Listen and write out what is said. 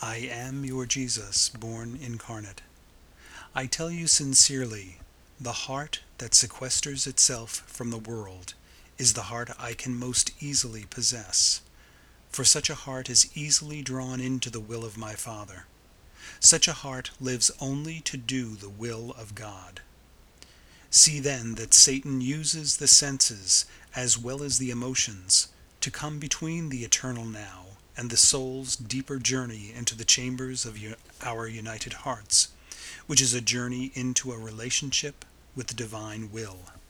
I am your Jesus, born incarnate. I tell you sincerely, the heart that sequesters itself from the world is the heart I can most easily possess, for such a heart is easily drawn into the will of my Father. Such a heart lives only to do the will of God. See then that Satan uses the senses as well as the emotions to come between the eternal now and the soul's deeper journey into the chambers of our united hearts, which is a journey into a relationship with the divine will.